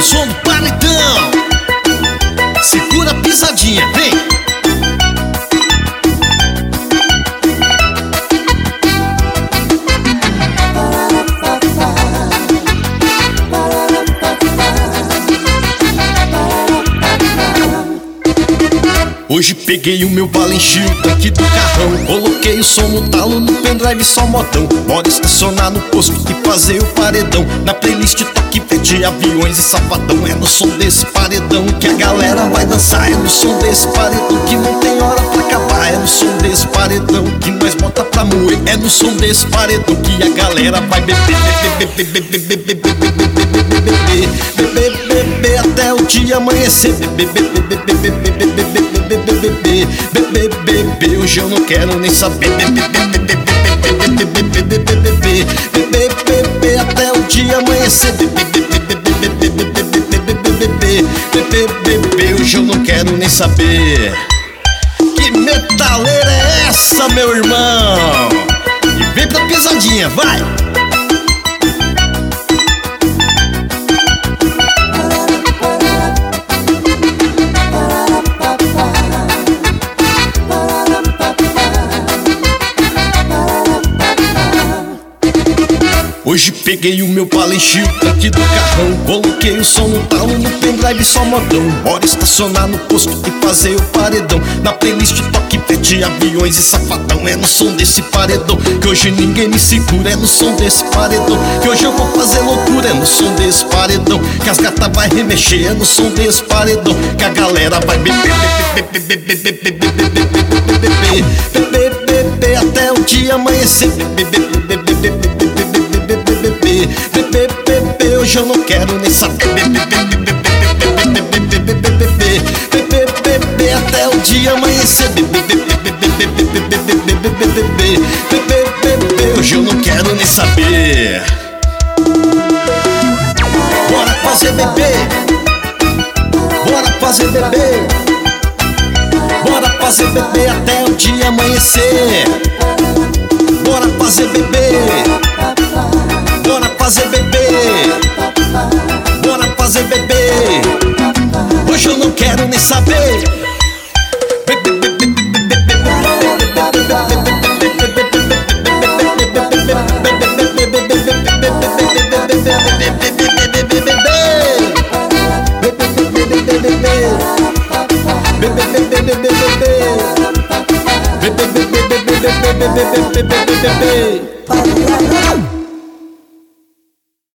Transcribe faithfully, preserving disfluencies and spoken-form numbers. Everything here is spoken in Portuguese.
no som do paredão. Segura a pisadinha, vem. Hoje peguei o meu bala, enchi o tanque do carrão, coloquei o som no talo, no pendrive só modão. Bora estacionar no posto e fazer o paredão. Na playlist toque pede aviões e safadão. É no som desse paredão que a galera vai dançar. É no som desse paredão que não tem hora pra acabar. É no som desse paredão que nós bota pra moer. É no som desse paredão que a galera vai beber, beber, beber, beber, beber, beber, beber, beber, beber até o dia amanhecer. Beber, beber, beber, beber, beber, beber, bebê, bebê, bebê, hoje eu não quero nem saber. Bebê, bebê, bebê, bebê, bebê, bebê, bebê, bebê, até o dia amanhecer. Bebê, bebê, bebê, bebê, bebê, bebê, bebê, bebê, bebê, hoje eu não quero nem saber. Que metaleira é essa, meu irmão? E vem pra pisadinha, vai! Hoje peguei o meu bala, enchi o tanque do carrão, coloquei o som no talo, no pendrive só modão. Bora estacionar no posto e fazer o paredão. Na playlist toque pede aviões e safadão. É no som desse paredão que hoje ninguém me segura. É no som desse paredão que hoje eu vou fazer loucura. É no som desse paredão que as gatas vai remexer. É no som desse paredão que a galera vai beber, beber, beber, beber, beber, beber, beber, beber, beber até o dia amanhecer. Beber, beber, beber, beber, bebê, bebê, bebê, hoje eu não quero nem saber. Bebê, bebê, bebê, bebê, bebê, bebê, bebê, bebê, até o dia amanhecer. Bebê, bebê, bebê, bebê, bebê, bebê, bebê, bebê, bebê, hoje eu não quero nem saber. Bora fazer bebê, bora fazer bebê, bora fazer bebê até o dia amanhecer. Bora fazer bebê, bora fazer bebê, bora fazer bebê, hoje eu não quero nem saber. Bebê,